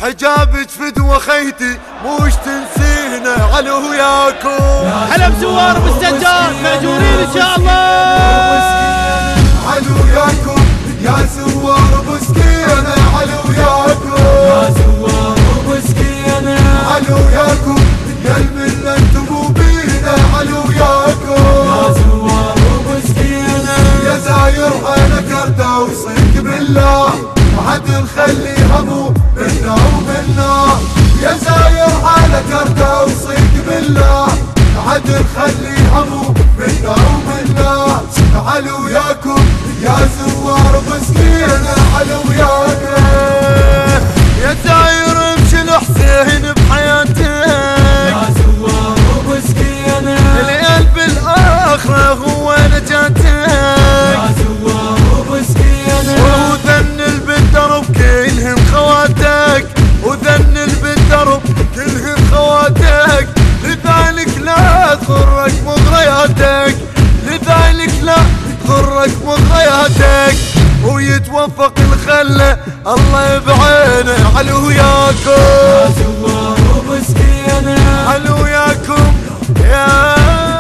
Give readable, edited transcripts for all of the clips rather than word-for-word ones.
حجابك فدوة خيتي موش تنسينا على وياكم. هلا بزوار بالسجاد مأجورين ان شاء الله. على وياكم يا زوار بسكينة على وياكم. يا زوار بسكينة على وياكم قلب اللي انتم مو بينا على وياكم. يا زوار بسكينة يا زاير انا كرته وصيك بالله ما حد نخلي همه منا ومنا. يا زاير على كرته وصيك بالله ما حد نخلي همه منا ومنا. على وياكم يا زوار بسكينة على وياكم. يا زاير امشي الحسين بحياتك. يا زوار بسكينة القلب الاخره هو نجاتك. يا زوار بسكينة وذنل بالدرب كلهم خواتك. وذنل بالدرب كلهم خواتك. لذلك لا تغرك مغرياتك. لذلك لا تغرك مغرياتك. ويتوفق الخلة الله بعينه على وياكم. يا زوار بسكينة على وياكم يا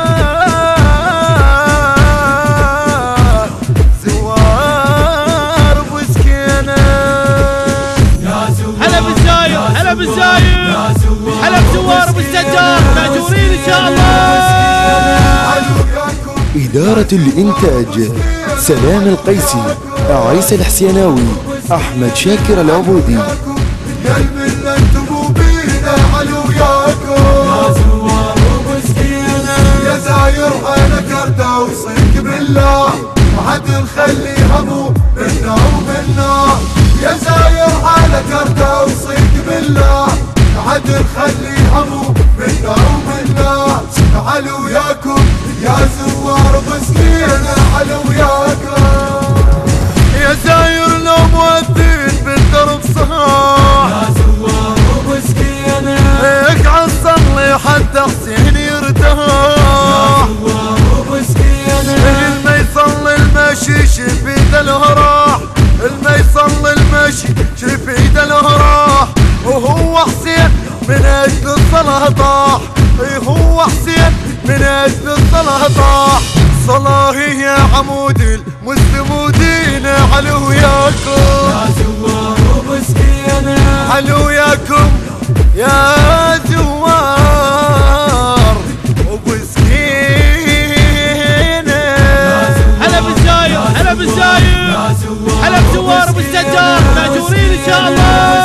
زوار بسكينة. هلا بالزاير هلا بالزاير هلا بزوار بالسجاد مأجورين ان شاء الله. إدارة الإنتاج سلام القيسي، عيسى الحسيناوي، أحمد شاكر العبودي. قلب اللي انتم مو بينا على وياكم. يا زوار بسكينة يا زاير انا كرته وصيك بالله ما حد نخلي همه منا ومنا. يا زاير على كرته وصيك بالله ما حد نخلي همه منا ومنا. على وياكم يا زوار بسكينة على وياكم. يا زاير لو مؤذن بالدرب صاح. يا زوار بسكينة اقعد صلي حتى حسين يرتاح. زوار بسكينة الما يصلي المشي شفيد الهراح. الما يصلي المشي شفيد الهراح. وهو حسين من اجل الصلاة طاح. هو حسين من اجل الصلاة طاح. صلاة يا عمود المسلم ودينا على وياكم. يا زوار بسكينة على وياكم يا زوار وبسكينة. هلا بالزاير هلا بالزاير هلا بزوار بالسجاد مأجورين ان شاء الله.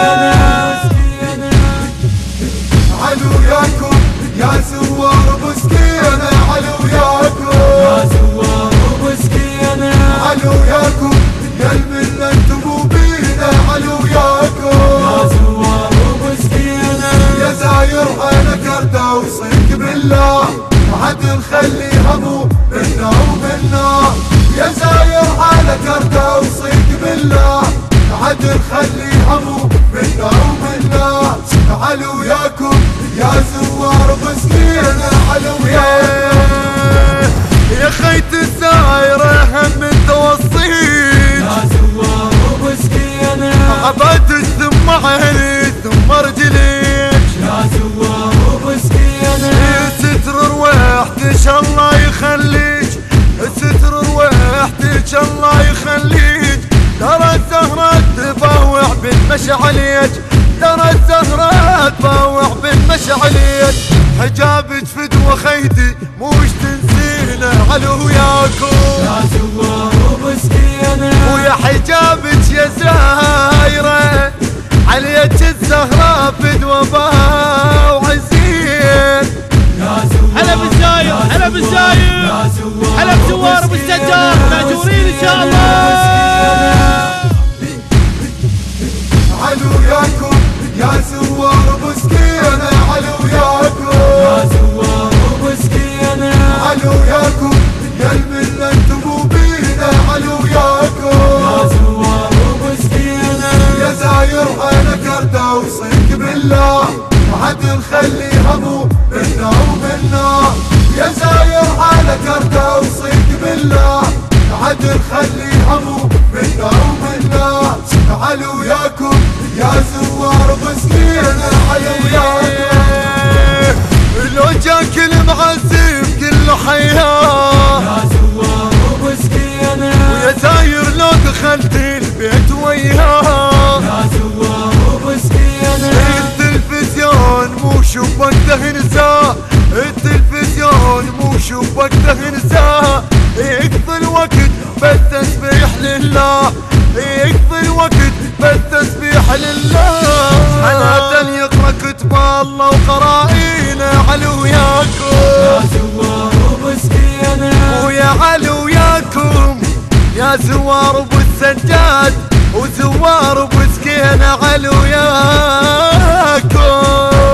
على وياكم يا زوار بسكينة على وياكم. يا زوار بسكينة على وياكم قلب اللي انتم مو بينا على وياكم. يا زوار بسكينة يا زاير انا كرته وصيك بالله ما حد نخلي همه منا ومنا. يا زاير على كرته وصيك بالله ما حد نخلي همه منا ومنا. على وياكم يا زوار بسكينة على وياكم. يا خيت الزايرة هم التوصيل. يا زوار بسكينة عبادك ثم عيني ثم رجليك. يا زوار بسكينة ستر رواحتك الله يخليك. ستر رواحتك الله يخليك. ترى الزهرة تفوح بالمشعليك. ترى الزهرة تفوح بالمشعليك. حجابك فدوة خيتي موش تنسينا على وياكم. يا زوار بسكينة ويا حجابك يا زايرة عليك الزهرة فدوة باع وعزيز. هلا بالزاير هلا بالزاير هلا بزوار بالسجاد مأجورين ان شاء الله. على وياكم يا زوار بسكينة على وياكم. يا زوار بسكينة على وياكم قلب اللي انتم مو بينا على وياكم. يا زوار بسكينة حناة يقرأ كتب الله وقرائينه علو وياكم يا زوار وبسكينه ويا علو وياكم يا زوار ابو السجاد وزوار ابو سكينه علو وياكم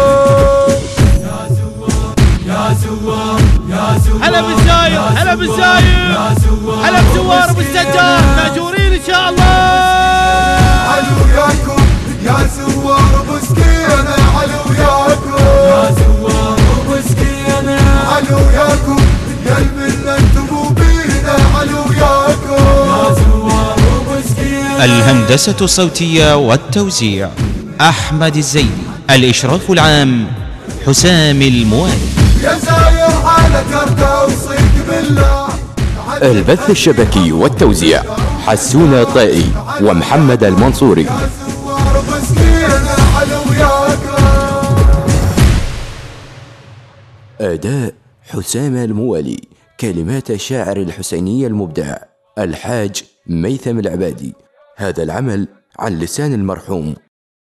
يا زوار يا زوار هلا بالزاير هلا بالزاير هلا بزوار ابو السجاد ماجورين ان شاء الله علو وياكم يا زوار ابو سكينه علو وياكم يا زوار ابو سكينه علو وياكم يا المله انتم بينا علو وياكم يا زوار ابو سكينه. الهندسة الصوتية والتوزيع أحمد الزيدي. الإشراف العام حسام الموالي. يا زاير على كرته وصيك بالله. البث الشبكي والتوزيع حسون الطائي ومحمد المنصوري. يا زوار مسكينه علو وياكم. أداء حسام الموالي. كلمات الشاعر الحسيني المبدع الحاج ميثم العبادي. هذا العمل عن لسان المرحوم